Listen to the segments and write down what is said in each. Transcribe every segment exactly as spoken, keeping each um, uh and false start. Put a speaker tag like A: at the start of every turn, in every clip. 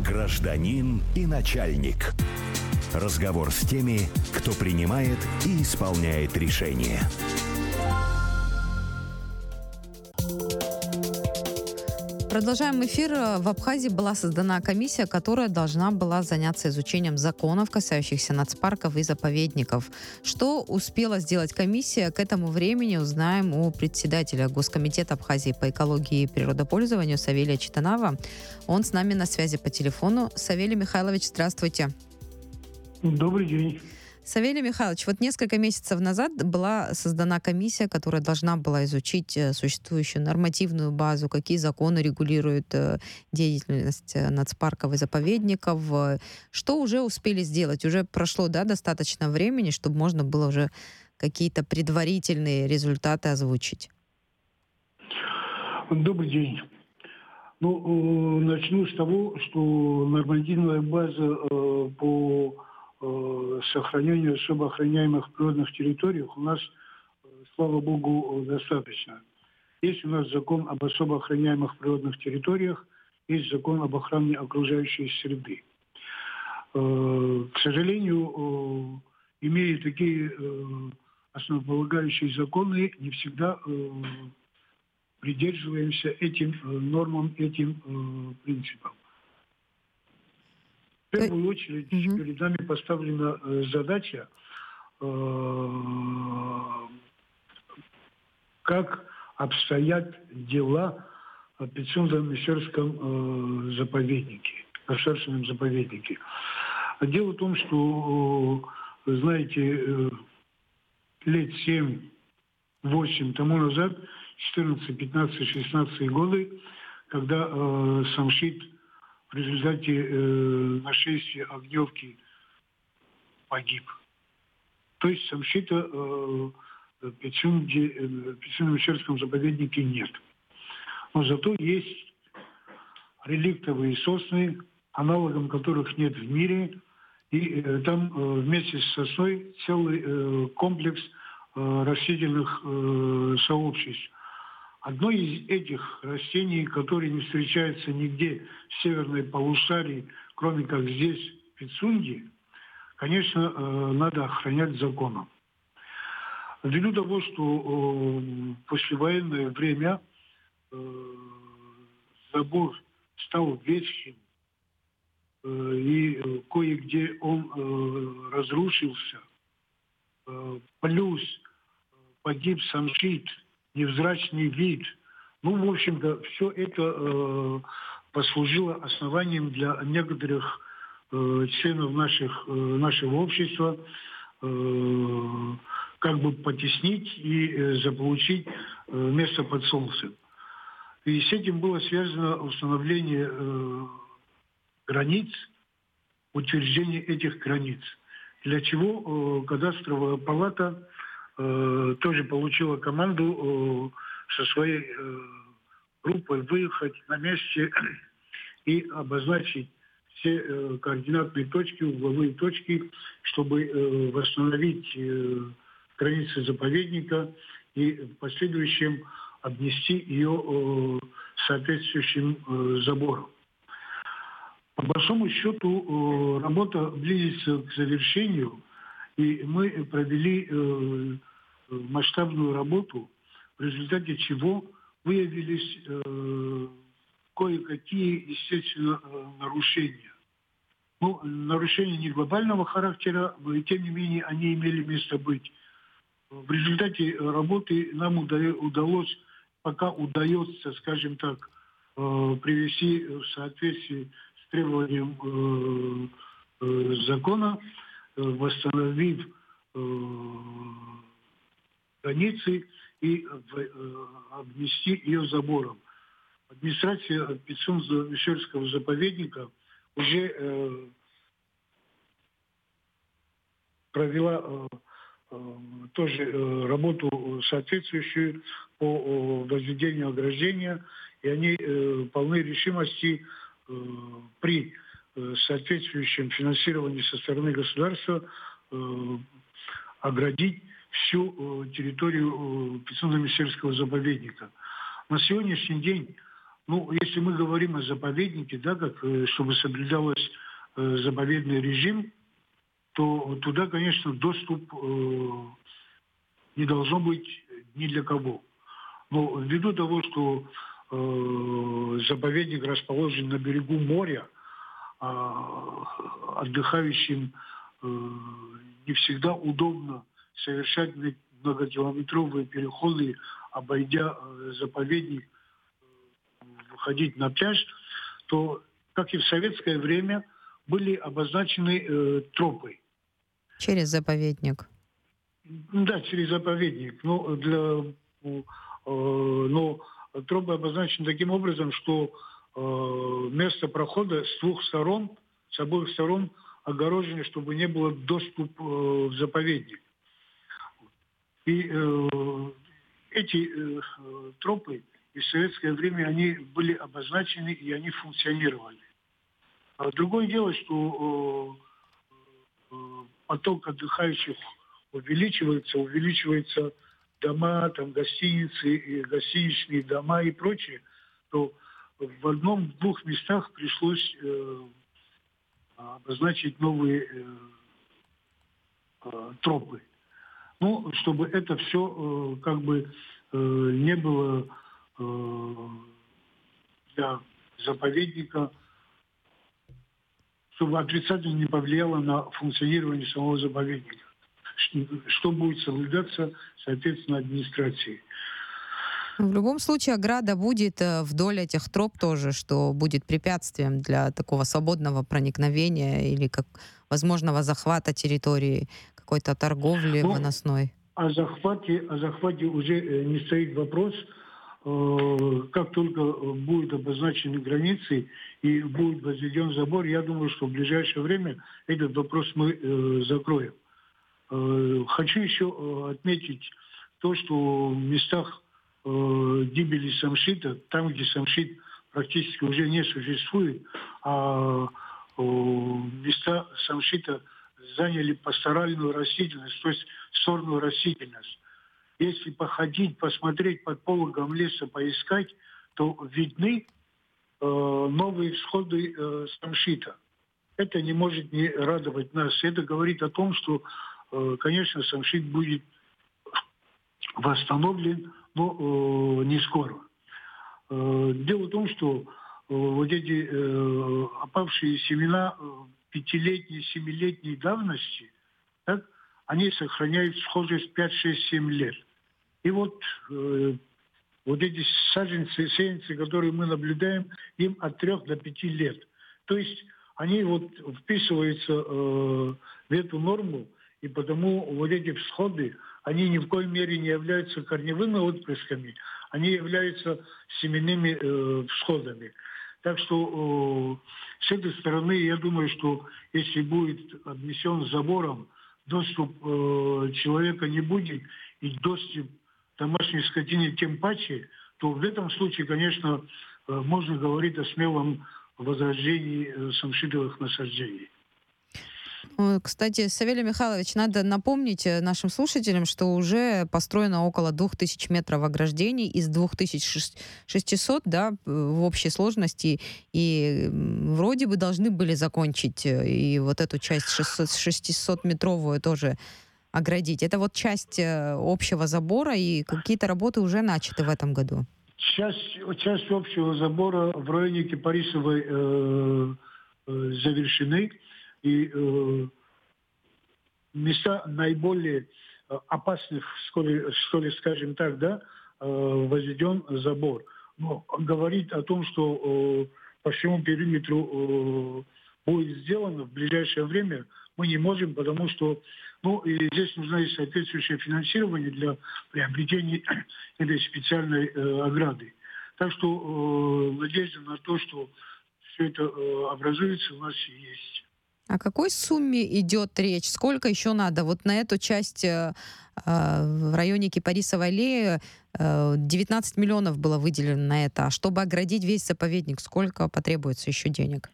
A: Гражданин и начальник. Разговор с теми, кто принимает и исполняет решения.
B: Продолжаем эфир. В Абхазии была создана комиссия, которая должна была заняться изучением законов, касающихся нацпарков и заповедников. Что успела сделать комиссия, к этому времени узнаем у председателя Госкомитета Абхазии по экологии и природопользованию Савелия Читанава. Он с нами на связи по телефону. Савелий Михайлович, здравствуйте.
C: Добрый день.
B: Савелий Михайлович, вот несколько месяцев назад была создана комиссия, которая должна была изучить существующую нормативную базу, какие законы регулируют деятельность нацпарков и заповедников. Что уже успели сделать? Уже прошло, да, достаточно времени, чтобы можно было уже какие-то предварительные результаты озвучить?
C: Добрый день. Ну, начну с того, что нормативная база по сохранению особо охраняемых природных территорий у нас, слава богу, достаточно. Есть у нас закон об особо охраняемых природных территориях, есть закон об охране окружающей среды. К сожалению, имея такие основополагающие законы, не всегда придерживаемся этим нормам, этим принципам. В первую очередь mm-hmm. перед нами поставлена э, задача, э, как обстоят дела о Пицунда-Мещерском э, заповеднике, государственном заповеднике. Дело в том, что, э, знаете, э, лет семь-восемь тому назад, четырнадцать, пятнадцать, шестнадцать годы, когда э, Самшит в результате э, нашествия Огневки погиб. То есть Самшита э, в Пицунде-Мещерском заповеднике нет. Но зато есть реликтовые сосны, аналогом которых нет в мире. И э, там э, вместе с сосной целый э, комплекс э, растительных э, сообществ. Одно из этих растений, которое не встречается нигде в северной полушарии, кроме как здесь, в Пицунде, конечно, надо охранять законом. Ввиду того, что в послевоенное время забор стал ветхим, и кое-где он разрушился, плюс погиб самшит, невзрачный вид. Ну, в общем-то, все это э, послужило основанием для некоторых э, членов наших, э, нашего общества э, как бы потеснить и э, заполучить э, место под солнцем. И с этим было связано установление э, границ, утверждение этих границ. Для чего э, кадастровая палата Э, тоже получила команду э, со своей э, группой выехать на месте и обозначить все э, координатные точки, угловые точки, чтобы э, восстановить э, границы заповедника и в последующем обнести ее э, соответствующим э, забором. По большому счету э, работа близится к завершению. И мы провели э, масштабную работу, в результате чего выявились э, кое-какие, естественно, э, нарушения. Ну, нарушения не глобального характера, но и тем не менее они имели место быть. В результате работы нам удалось, пока удается, скажем так, э, привести в соответствие с требованием э, э, закона, восстановив э, границы и э, обнести ее забором. Администрация Пицунда-Мещерского заповедника уже э, провела э, э, тоже э, работу соответствующую по э, возведению ограждения, и они э, полны решимости э, при соответствующем финансировании со стороны государства э, оградить всю э, территорию э, Пицунда-Мещерского заповедника. На сегодняшний день Ну, если мы говорим о заповеднике, да, как, э, чтобы соблюдалось э, заповедный режим, то туда, конечно, доступ э, не должно быть ни для кого. Но ввиду того, что э, заповедник расположен на берегу моря, а отдыхающим э, не всегда удобно совершать многокилометровые переходы, обойдя э, заповедник, выходить на пляж, то, как и в советское время, были обозначены э, тропы.
B: Через заповедник.
C: Да, через заповедник. Но, для, э, но тропы обозначены таким образом, что э, место прохода с двух сторон, с обоих сторон огорожены, чтобы не было доступа э, в заповедник. И э, эти э, тропы и в советское время они были обозначены и они функционировали. А другое дело, что э, э, поток отдыхающих увеличивается, увеличиваются дома, там гостиницы, и гостиничные дома и прочее, то в одном-двух местах пришлось э, обозначить новые э, э, тропы. Ну, чтобы это все э, как бы э, не было э, для заповедника, чтобы отрицательно не повлияло на функционирование самого заповедника. Что, что будет соблюдаться, соответственно, администрацией.
B: В любом случае, ограда будет э, вдоль этих троп тоже, что будет препятствием для такого свободного проникновения или как возможного захвата территории, какой-то торговли
C: Ну,
B: выносной.
C: о захвате, о захвате уже э, не стоит вопрос. Э, Как только э, будут обозначены границы и будет возведен забор, я думаю, что в ближайшее время этот вопрос мы э, закроем. Э, Хочу еще э, отметить то, что в местах э, гибели самшита, там, где самшит практически уже не существует, а э, места самшита заняли пасторальную растительность, то есть сорную растительность. Если походить, посмотреть под пологом леса, поискать, то видны э, новые всходы э, самшита. Это не может не радовать нас. Это говорит о том, что, э, конечно, самшит будет восстановлен, но э, не скоро. Э, дело в том, что э, вот эти э, опавшие семена э, пятилетней, семилетней давности, так, они сохраняют схожесть пять, шесть, семь лет. И вот, э, вот эти саженцы, сеянцы, которые мы наблюдаем, им от трех до пяти лет. То есть они вот вписываются э, в эту норму, и потому вот эти всходы, они ни в коей мере не являются корневыми отпрысками, они являются семенными э, всходами. Так что э, с этой стороны, я думаю, что если будет обнесен забором, доступ э, человека не будет, и доступ домашней скотине тем паче, то в этом случае, конечно, э, можно говорить о смелом возрождении э, самшитовых насаждений.
B: Э, Кстати, Савелий Михайлович, надо напомнить э, нашим слушателям, что уже построено около двух тысяч метров ограждений из двух тысяч шестисот, да, в общей сложности, и м, вроде бы должны были закончить э, и вот эту часть шестисотметровую тоже оградить. Это вот часть э, общего забора, и какие-то работы уже начаты в этом году.
C: Часть, часть общего забора в районе Кипарисовой э, э, завершены, и э, места наиболее э, опасных, что ли, что ли, скажем так, да, э, возведен забор. Но говорить о том, что э, по всему периметру э, будет сделано в ближайшее время, мы не можем, потому что, ну, и здесь нужно и соответствующее финансирование для приобретения этой специальной э, ограды. Так что э, надежда на то, что все это э, образуется, у нас есть.
B: О какой сумме идет речь? Сколько еще надо? Вот на эту часть э, э, в районе Кипарисовой аллеи э, девятнадцать миллионов было выделено на это. А чтобы оградить весь заповедник, сколько потребуется еще денег?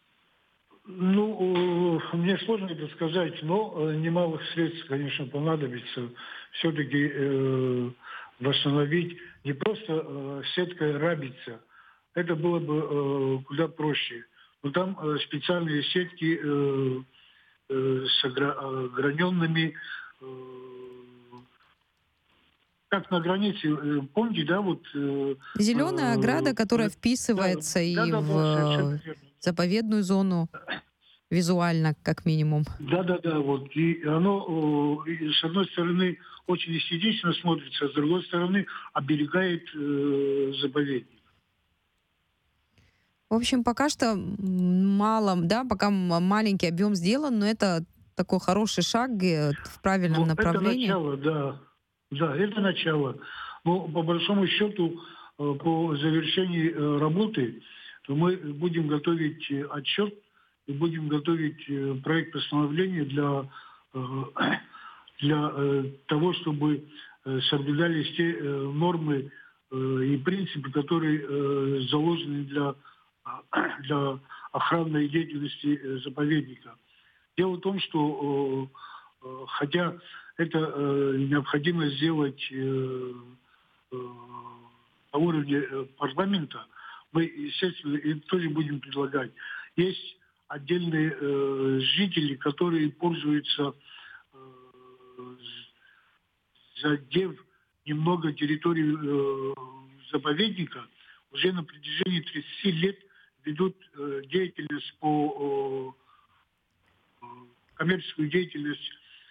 C: Ну, э, мне сложно это сказать, но э, немалых средств, конечно, понадобится все-таки э, восстановить не просто э, сеткой рабица, это было бы э, куда проще. Но там э, специальные сетки э, э, с огра- ограненными, э, как на границе, э, помните, да, вот... Э,
B: Зеленая ограда, которая
C: э, да,
B: вписывается
C: да,
B: и
C: да, да, совершенно
B: в
C: верно.
B: заповедную зону визуально, как минимум.
C: Да, да, да, вот. И оно, э, и с одной стороны, очень эстетично смотрится, а с другой стороны, оберегает э, заповедник.
B: В общем, пока что м, мало, да, пока м- маленький объем сделан, но это такой хороший шаг э, в правильном
C: Ну, это
B: направлении.
C: начало, да. Да, это начало. Но по большому счету, э, по завершении э, работы, то мы будем готовить э, отчет и будем готовить э, проект постановления для, э, для э, того, чтобы э, соблюдались те э, нормы э, и принципы, которые э, заложены для, для охранной деятельности э, заповедника. Дело в том, что э, э, хотя это э, необходимо сделать э, э, на уровне э, парламента, мы, естественно, и тоже будем предлагать. Есть отдельные э, жители, которые пользуются, э, задев немного территории э, заповедника, уже на протяжении тридцати лет ведут э, деятельность по э, коммерческую деятельность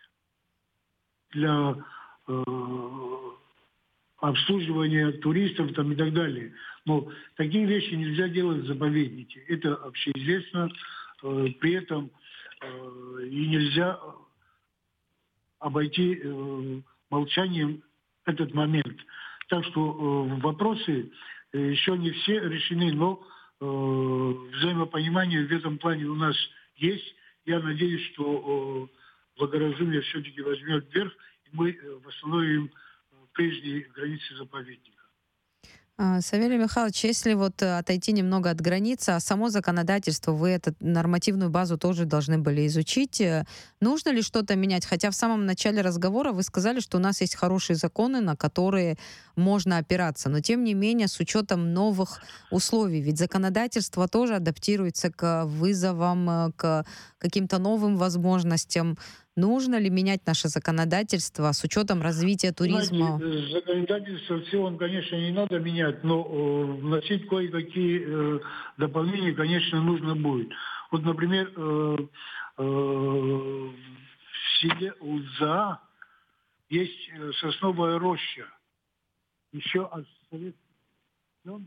C: для э, обслуживания туристов там, и так далее. Но такие вещи нельзя делать в заповеднике. Это общеизвестно. Э, при этом э, и нельзя обойти э, молчанием этот момент. Так что э, вопросы э, еще не все решены, но э, взаимопонимание в этом плане у нас есть. Я надеюсь, что э, благоразумие все-таки возьмет вверх, и мы э, восстановим э, прежние границы заповедника.
B: А, Савелий Михайлович, если вот э, отойти немного от границы, а само законодательство, вы эту нормативную базу тоже должны были изучить. э, Нужно ли что-то менять? Хотя в самом начале разговора вы сказали, что у нас есть хорошие законы, на которые можно опираться. Но тем не менее, с учетом новых условий, ведь законодательство тоже адаптируется к вызовам, э, к каким-то новым возможностям. Нужно ли менять наше законодательство с учетом развития
C: Знаете,
B: туризма?
C: э, законодательство в целом, конечно, не надо менять, но э, вносить кое-какие э, дополнения, конечно, нужно будет. Вот, например, э, э, в селе Удза есть э, сосновая роща. Еще от советских времен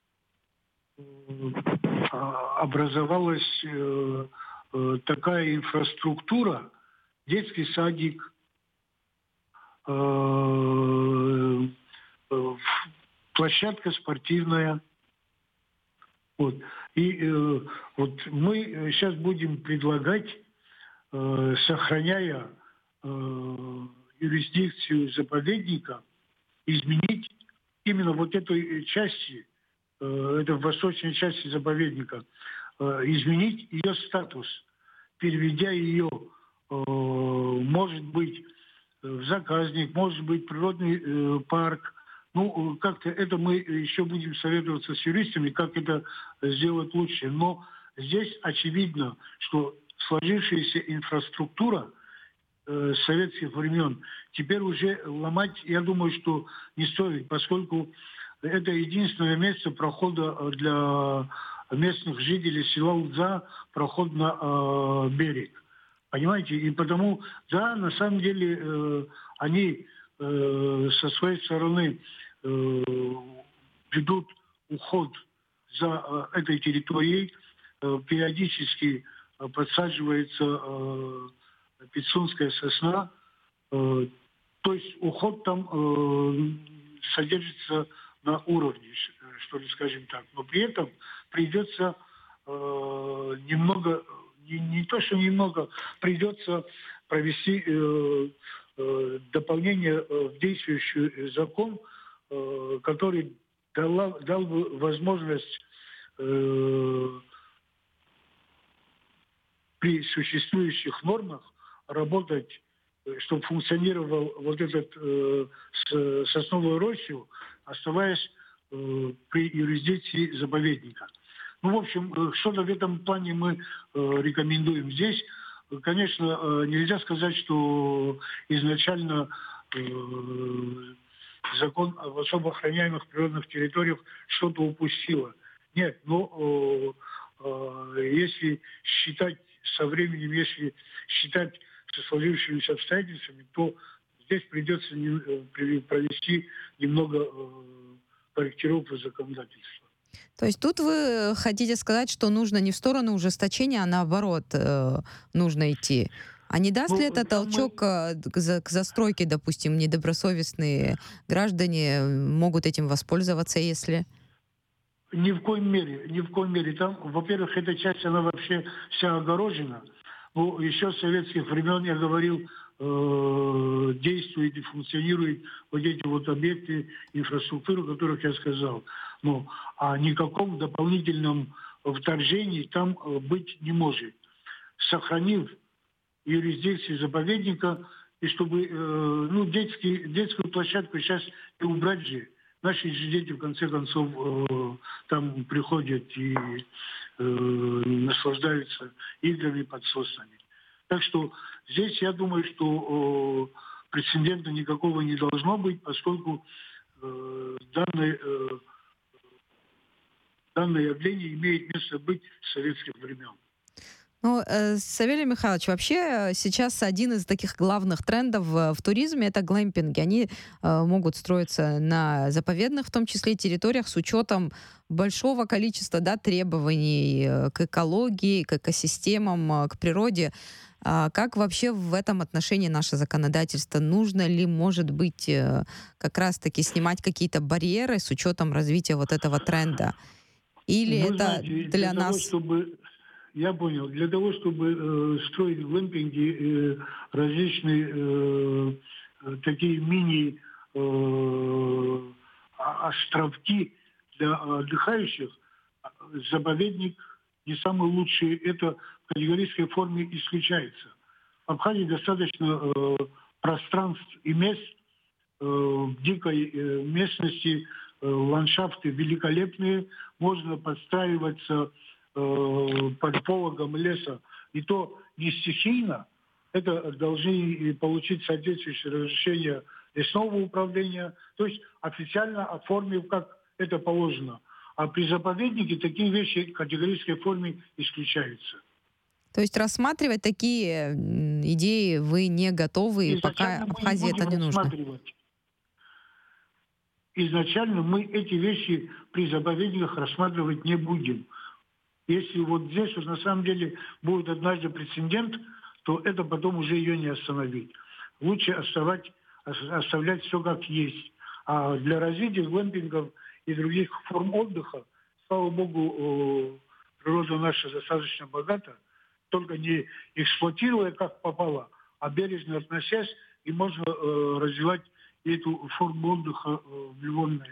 C: э, а, образовалась э, э, такая инфраструктура, детский садик, э, э, площадка спортивная. Вот. И э, вот мы сейчас будем предлагать, э, сохраняя э, юрисдикцию заповедника, изменить именно вот этой части, э, это в восточной части заповедника, э, изменить ее статус, переведя ее, э, может быть, в заказник, может быть, природный э, парк. Ну, как-то это мы еще будем советоваться с юристами, как это сделать лучше. Но здесь очевидно, что сложившаяся инфраструктура э, советских времен теперь уже ломать, я думаю, что не стоит, поскольку это единственное место прохода для местных жителей села Удза, проход на э, берег. Понимаете? И потому, да, на самом деле, э, они э, со своей стороны э, ведут уход за э, этой территорией. Э, периодически э, подсаживается э, пицунская сосна. Э, то есть уход там э, содержится на уровне, что ли, скажем так. Но при этом придется э, немного, не, не то что немного, придется провести э, э, дополнение э, в действующий закон, э, который дала, дал бы возможность э, при существующих нормах работать, чтобы функционировал вот этот э, с, сосновую рощу, оставаясь э, при юрисдикции заповедника. Ну, в общем, э, что-то в этом плане мы э, рекомендуем здесь. Конечно, э, нельзя сказать, что изначально э, закон об особо охраняемых природных территориях что-то упустило. Нет, но э, э, если считать со временем, если считать со сложившимися обстоятельствами, то здесь придется не- э, при- провести немного э, корректировку законодательства.
B: То есть тут вы хотите сказать, что нужно не в сторону ужесточения, а наоборот э, нужно идти. А не даст ли
C: Ну,
B: это
C: там мы
B: толчок э, к, за- к застройке, допустим, недобросовестные граждане э, могут этим воспользоваться, если...
C: ни в коем мере, ни в коем мере. Там, во-первых, эта часть, она вообще вся огорожена. Ну, еще с советских времен, я говорил, э, действуют и функционируют вот эти вот объекты инфраструктуры, о которых я сказал. Ну, а никаком дополнительном вторжении там э, быть не может. Сохранив юрисдикцию заповедника, и чтобы, э, ну, детский, детскую площадку сейчас и убрать же. Наши же дети, в конце концов, э, там приходят и э, наслаждаются играми под соснами. Так что здесь я думаю, что э, прецедента никакого не должно быть, поскольку э, данное, э, данное явление имеет место быть с советских времен.
B: Ну, э, Савелий Михайлович, вообще э, сейчас один из таких главных трендов в, в туризме — это глэмпинги. Они э, могут строиться на заповедных, в том числе, территориях с учетом большого количества, да, требований э, к экологии, к экосистемам, э, к природе. А как вообще в этом отношении наше законодательство? Нужно ли, может быть, э, как раз-таки снимать какие-то барьеры с учетом развития вот этого тренда? Или
C: Вы
B: это
C: знаете, для
B: для
C: того,
B: нас...
C: чтобы я понял. Для того, чтобы э, строить глэмпинги, э, различные э, э, такие мини э, а- островки для отдыхающих, а, заповедник не самый лучший. Это в категорической форме исключается. В Абхазии достаточно э, пространств и мест э, в дикой э, местности, э, ландшафты великолепные, можно подстраиваться э, под пологом леса, и то не стихийно, это должны получить соответствующее разрешение лесного управления, то есть официально оформив, как это положено. А при заповеднике такие вещи в категорической форме исключаются.
B: То есть рассматривать такие м, идеи вы не готовы, и пока
C: Изначально мы не
B: Абхазии это
C: будем
B: не нужно.
C: рассматривать. Изначально мы эти вещи при заповедниках рассматривать не будем. Если вот здесь вот на самом деле будет однажды прецедент, то это потом уже ее не остановить. Лучше оставать, ос- оставлять все как есть. А для развития глэмпингов и других форм отдыха, слава богу, э, природа наша достаточно богата, только не эксплуатируя как попало, а бережно относясь, и можно э, развивать эту форму отдыха э, в любом месте.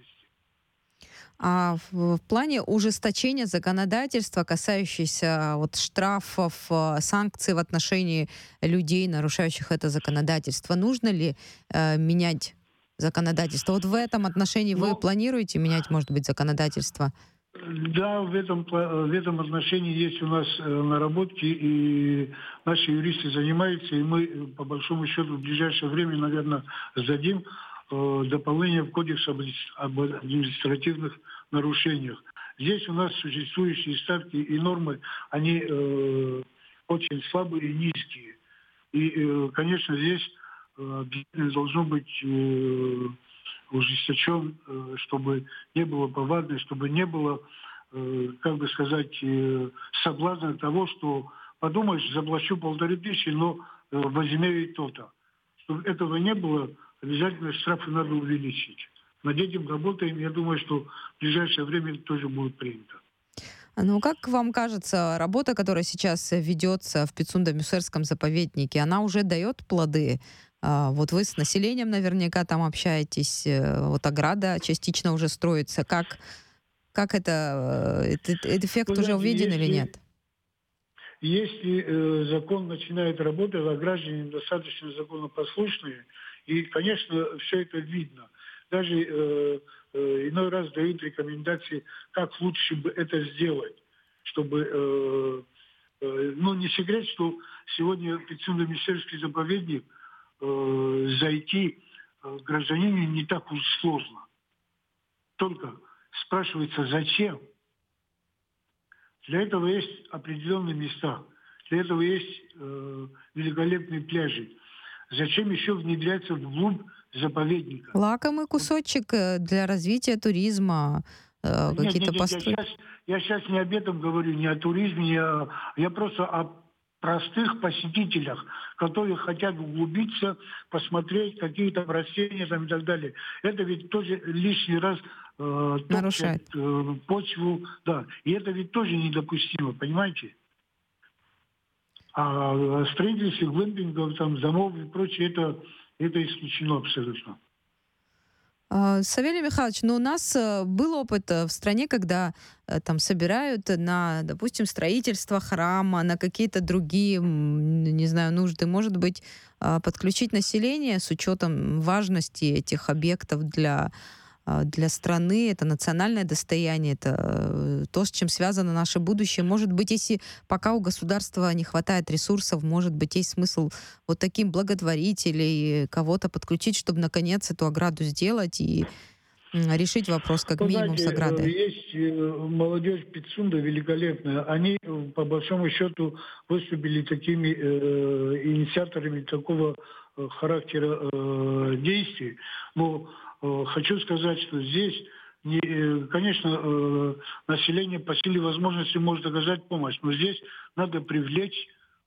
B: А в, в плане ужесточения законодательства, касающейся вот штрафов, э, санкций в отношении людей, нарушающих это законодательство, нужно ли э, менять законодательство? Вот в этом отношении вы
C: Ну,
B: планируете менять, может быть, законодательство?
C: да, в этом, пла- в этом отношении есть у нас э, наработки, и наши юристы занимаются, и мы, э, по большому счету, в ближайшее время, наверное, сдадим э, дополнение в Кодекс об админи- об административных нарушениях. Здесь у нас существующие ставки и нормы, они э, очень слабые и низкие. И, э, конечно, здесь э, обязательно должно быть э, ужесточен, э, чтобы не было повадно, чтобы не было, э, как бы сказать, э, соблазна того, что подумаешь, заплачу полторы тысячи, но э, возьмет то-то. Чтобы этого не было, обязательно штрафы надо увеличить. Над этим работаем. Я думаю, что в ближайшее время это тоже будет принято.
B: А Ну, как вам кажется, работа, которая сейчас э, ведется в Пицунда-Мюсерском заповеднике, она уже дает плоды? А, Вот вы с населением наверняка там общаетесь, э, вот ограда частично уже строится. Как, как это, э, этот, этот эффект
C: Вы
B: уже
C: знаете,
B: увиден или
C: если
B: нет?
C: Если э, закон начинает работать, а граждане достаточно законопослушные, и, конечно, все это видно. даже э, э, иной раз дают рекомендации, как лучше бы это сделать, чтобы... Э, э, ну, не секрет, что сегодня в Пицундо-Мещерский заповедник э, зайти э, гражданину не так уж сложно. Только спрашивается, зачем? Для этого есть определенные места, для этого есть э, великолепные пляжи. Зачем еще внедряться вглубь заповедника?
B: Лакомый кусочек для развития туризма, э,
C: Нет,
B: какие-то
C: нет, нет,
B: постройки.
C: я сейчас, я сейчас не об этом говорю, не о туризме, не о- я просто о простых посетителях, которые хотят углубиться, посмотреть какие-то растения там и так далее. Это ведь тоже лишний раз э,
B: Нарушает.
C: топчет э, почву, да, и это ведь тоже недопустимо, понимаете? А строительство глэмпингов, там, домов и прочее, это, это исключено абсолютно.
B: А, Савелий Михайлович, ну у нас э, был опыт э, в стране, когда э, там собирают на, допустим, строительство храма, на какие-то другие, м, не знаю, нужды. Может быть, а, подключить население с учетом важности этих объектов для, а, для страны. Это национальное достояние, это э, то, с чем связано наше будущее. Может быть, если пока у государства не хватает ресурсов, может быть, есть смысл вот таким благотворителей кого-то подключить, чтобы наконец эту ограду сделать и м, решить вопрос как
C: Вы
B: минимум с
C: знаете, э,
B: оградой.
C: есть э, молодежь Пицунда великолепная. Они, э, по большому счету, выступили такими э, инициаторами такого э, характера э, действий. Но э, хочу сказать, что здесь, не, э, конечно, э, население по силе возможности может оказать помощь, но здесь надо привлечь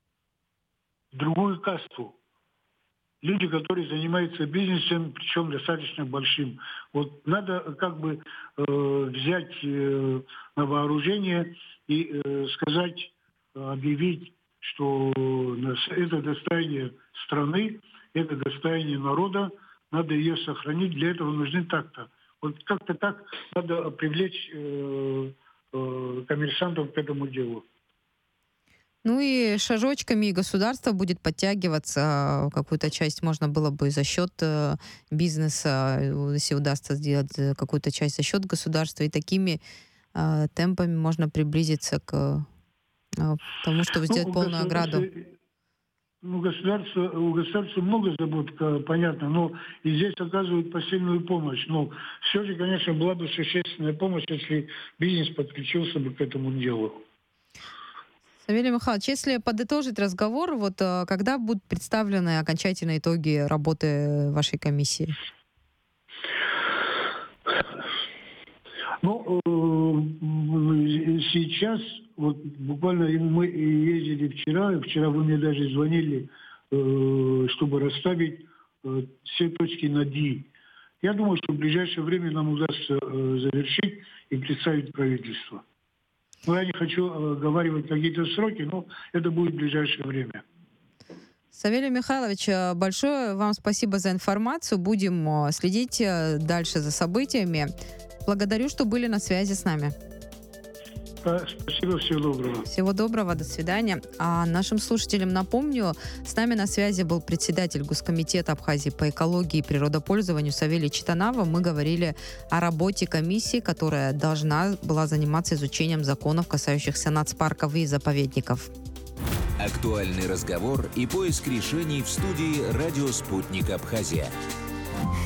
C: другую касту. Люди, которые занимаются бизнесом, причем достаточно большим. Вот надо как бы э, взять э, на вооружение и э, сказать, э, объявить, что нас- это достояние страны, это достояние народа, надо ее сохранить, для этого нужны так-то. Вот как-то так надо привлечь э, э, коммерсантов к этому делу.
B: Ну и шажочками и государство будет подтягиваться. Какую-то часть можно было бы за счет э, бизнеса, э, если удастся сделать э, какую-то часть за счет государства. И такими э, темпами можно приблизиться к э, тому, чтобы сделать
C: у
B: полную ограду.
C: государства- Ну, государство, у государства много забот, ка- понятно, но и здесь оказывают посильную помощь. Но все же, конечно, была бы существенная помощь, если бизнес подключился бы к этому делу.
B: Савелий Михайлович, если подытожить разговор, вот э, когда будут представлены окончательные итоги работы вашей комиссии?
C: Ну, э, м, сейчас, вот буквально мы ездили вчера, вчера вы мне даже звонили, э, чтобы расставить э, все точки над «и». Я думаю, что в ближайшее время нам удастся э, завершить и представить правительство. Но я не хочу э, оговаривать какие-то сроки, но это будет в ближайшее время.
B: Савелий Михайлович, э, большое вам спасибо за информацию. Будем э, следить э, дальше за событиями. Благодарю, что были на связи с нами.
C: Э, Спасибо, всего доброго.
B: Всего доброго, до свидания. А нашим слушателям напомню, с нами на связи был председатель Госкомитета Абхазии по экологии и природопользованию Савелий Читанава. Мы говорили о работе комиссии, которая должна была заниматься изучением законов, касающихся нацпарков и заповедников.
A: Актуальный разговор и поиск решений в студии «Радио Спутник Абхазия».